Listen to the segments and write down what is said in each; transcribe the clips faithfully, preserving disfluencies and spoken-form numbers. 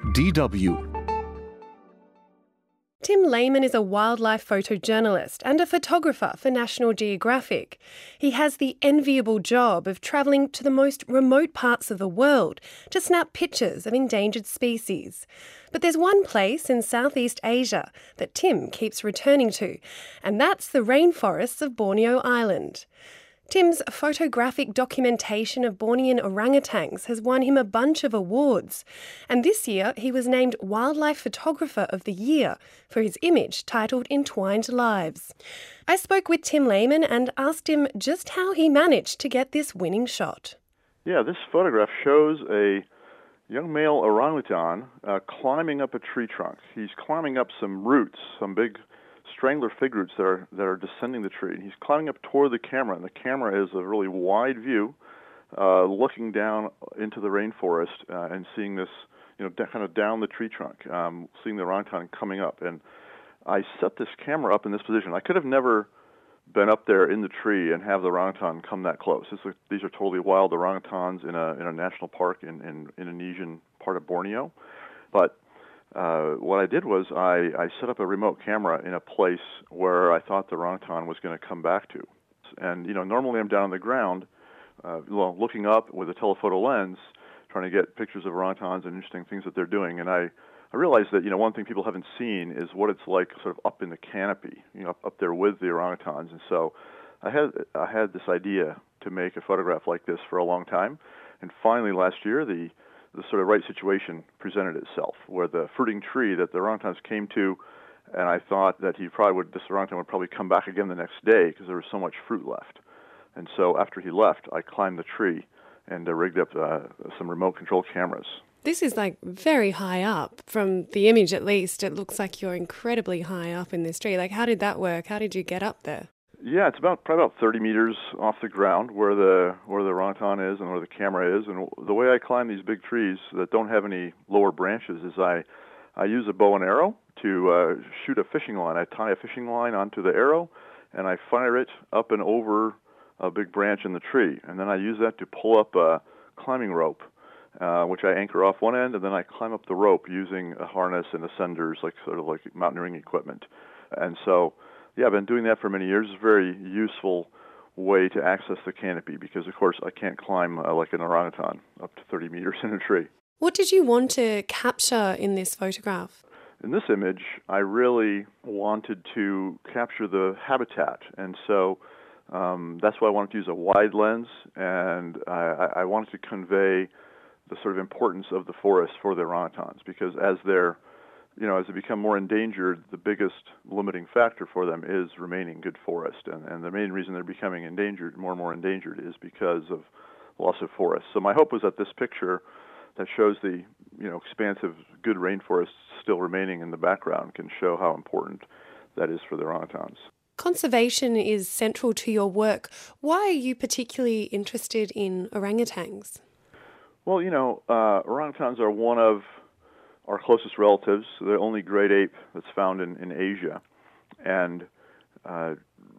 D W. Tim Lehman is a wildlife photojournalist and a photographer for National Geographic. He has the enviable job of travelling to the most remote parts of the world to snap pictures of endangered species. But there's one place in Southeast Asia that Tim keeps returning to, and that's the rainforests of Borneo Island. Tim's photographic documentation of Bornean orangutans has won him a bunch of awards, and this year he was named Wildlife Photographer of the Year for his image titled Entwined Lives. I spoke with Tim Lehman and asked him just how he managed to get this winning shot. Yeah, this photograph shows a young male orangutan uh, climbing up a tree trunk. He's climbing up some roots, some big strangler fig roots that are that are descending the tree. He's climbing up toward the camera, and the camera is a really wide view, uh, looking down into the rainforest uh, and seeing this, you know, d- kind of down the tree trunk, um, seeing the orangutan coming up. And I set this camera up in this position. I could have never been up there in the tree and have the orangutan come that close. This is, these are totally wild orangutans in a in a national park in, in Indonesian part of Borneo, but Uh, what I did was I, I set up a remote camera in a place where I thought the orangutan was going to come back to. And, you know, normally I'm down on the ground, uh, well, looking up with a telephoto lens, trying to get pictures of orangutans and interesting things that they're doing. And I, I realized that, you know, one thing people haven't seen is what it's like sort of up in the canopy, you know, up, up there with the orangutans. And so I had, I had this idea to make a photograph like this for a long time. And finally last year, the the sort of right situation presented itself, where the fruiting tree that the orangutans came to, and I thought that he probably would, this orangutan would probably come back again the next day because there was so much fruit left. And so after he left, I climbed the tree and uh, rigged up uh, some remote control cameras. This is like very high up. From the image at least, it looks like you're incredibly high up in this tree. Like, how did that work? How did you get up there? Yeah, it's about probably about thirty meters off the ground where the where the orangutan is and where the camera is. And the way I climb these big trees that don't have any lower branches is I I use a bow and arrow to uh, shoot a fishing line. I tie a fishing line onto the arrow, and I fire it up and over a big branch in the tree. And then I use that to pull up a climbing rope, uh, which I anchor off one end, and then I climb up the rope using a harness and ascenders, like sort of like mountaineering equipment. And so, yeah, I've been doing that for many years. It's a very useful way to access the canopy because, of course, I can't climb uh, like an orangutan up to thirty meters in a tree. What did you want to capture in this photograph? In this image, I really wanted to capture the habitat, and so um, that's why I wanted to use a wide lens, and I, I wanted to convey the sort of importance of the forest for the orangutans because as they're You know, as they become more endangered, the biggest limiting factor for them is remaining good forest. And, and the main reason they're becoming endangered, more and more endangered, is because of loss of forest. So my hope was that this picture that shows the, you know, expansive, good rainforest still remaining in the background can show how important that is for the orangutans. Conservation is central to your work. Why are you particularly interested in orangutans? Well, you know, uh, orangutans are one of our closest relatives, the only great ape that's found in, in Asia. And uh,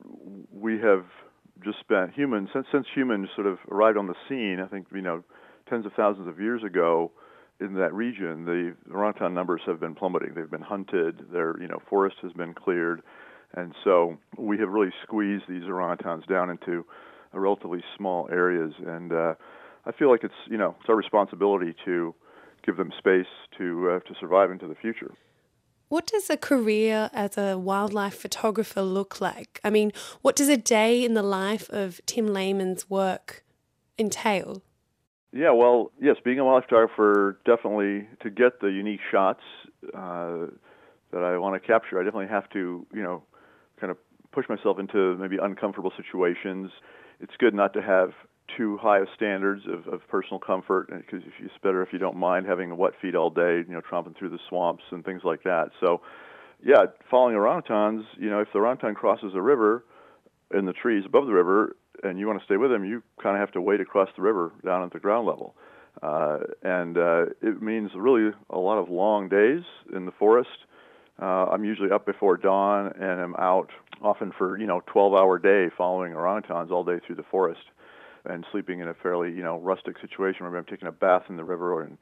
we have just spent, humans, since, since humans sort of arrived on the scene, I think, you know, tens of thousands of years ago in that region, the orangutan numbers have been plummeting. They've been hunted, their, you know, forest has been cleared. And so we have really squeezed these orangutans down into a relatively small areas. And uh, I feel like it's, you know, it's our responsibility to give them space to uh, to survive into the future. What does a career as a wildlife photographer look like? I mean, what does a day in the life of Tim Lehman's work entail? Yeah, well, yes, being a wildlife photographer, definitely to get the unique shots uh, that I want to capture, I definitely have to, you know, kind of push myself into maybe uncomfortable situations. It's good not to have too high of standards of, of personal comfort, because it's better if you don't mind having a wet feet all day, you know, tromping through the swamps and things like that. So, yeah, following orangutans, you know, if the orangutan crosses a river in the trees above the river and you want to stay with him, you kind of have to wade across the river down at the ground level. Uh, and uh, it means really a lot of long days in the forest. Uh, I'm usually up before dawn and I'm out often for, you know, twelve-hour day following orangutans all day through the forest, and sleeping in a fairly, you know, rustic situation. Maybe I'm taking a bath in the river or in,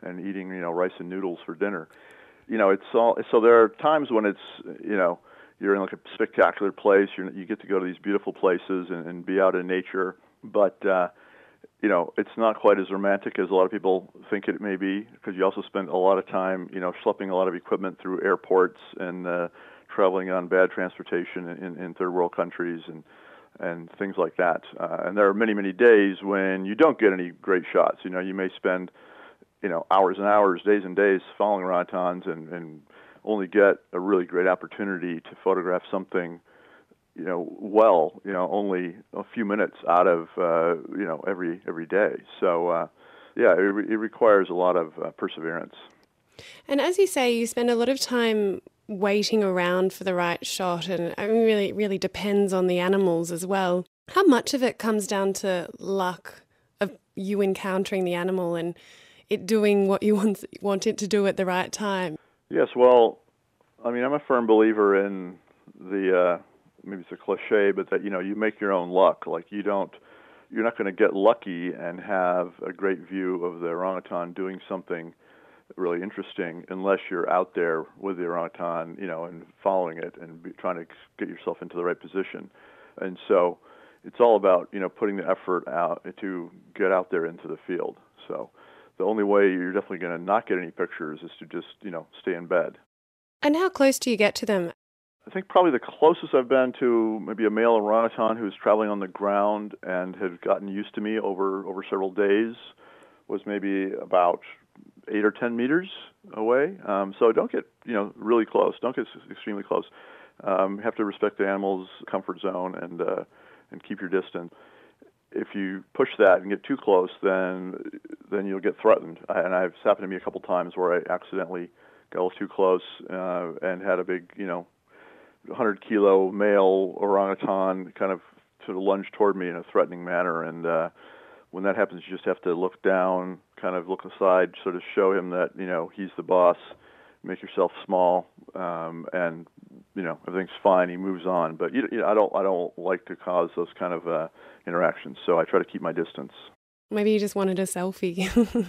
and eating, you know, rice and noodles for dinner. You know, it's all, so there are times when it's, you know, you're in like a spectacular place, you're, you get to go to these beautiful places and, and be out in nature, but, uh, you know, it's not quite as romantic as a lot of people think it may be, because you also spend a lot of time, you know, schlepping a lot of equipment through airports and uh, traveling on bad transportation in, in third world countries and and things like that. Uh, and there are many, many days when you don't get any great shots. You know, you may spend, you know, hours and hours, days and days following orangutans and, and only get a really great opportunity to photograph something, you know, well, you know, only a few minutes out of, uh, you know, every every day. So, uh, yeah, it, re- it requires a lot of uh, perseverance. And as you say, you spend a lot of time waiting around for the right shot, and it really, really depends on the animals as well. How much of it comes down to luck of you encountering the animal and it doing what you want, want it to do at the right time? Yes, well, I mean, I'm a firm believer in the, uh, maybe it's a cliche, but that, you know, you make your own luck. Like, you don't, you're not going to get lucky and have a great view of the orangutan doing something really interesting unless you're out there with the orangutan, you know, and following it and be, trying to get yourself into the right position. And so it's all about, you know, putting the effort out to get out there into the field. So the only way you're definitely going to not get any pictures is to just, you know, stay in bed. And how close do you get to them? I think probably the closest I've been to maybe a male orangutan who's traveling on the ground and had gotten used to me over, over several days was maybe about eight or ten meters away. Um, so don't get, you know, really close. Don't get extremely close. Um, you have to respect the animal's comfort zone and uh, and keep your distance. If you push that and get too close, then then you'll get threatened. I, and I've, it's happened to me a couple times where I accidentally got a little too close uh, and had a big, you know, one hundred kilo male orangutan kind of sort of lunge toward me in a threatening manner. And uh, when that happens, you just have to look down, kind of look aside, sort of show him that, you know, he's the boss, make yourself small, um, and, you know, everything's fine. He moves on. But, you, you know, I don't I don't like to cause those kind of uh, interactions, so I try to keep my distance. Maybe you just wanted a selfie.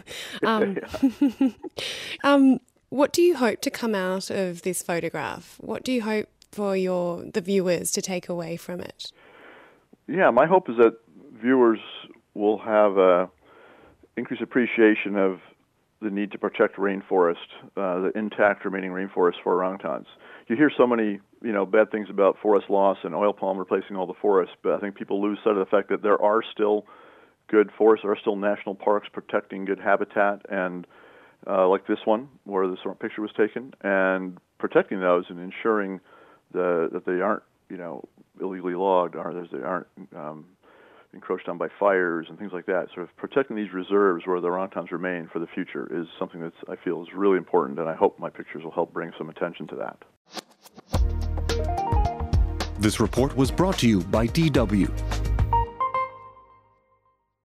um, um, what do you hope to come out of this photograph? What do you hope for your the viewers to take away from it? Yeah, my hope is that viewers will have a increased appreciation of the need to protect rainforest, uh, the intact remaining rainforest for orangutans. You hear so many, you know, bad things about forest loss and oil palm replacing all the forests, but I think people lose sight of the fact that there are still good forests, there are still national parks protecting good habitat, and uh, like this one where this picture was taken, and protecting those and ensuring the, that they aren't, you know, illegally logged, or they aren't um, encroached on by fires and things like that. Sort of protecting these reserves where the orangutans remain for the future is something that I feel is really important, and I hope my pictures will help bring some attention to that. This report was brought to you by D W.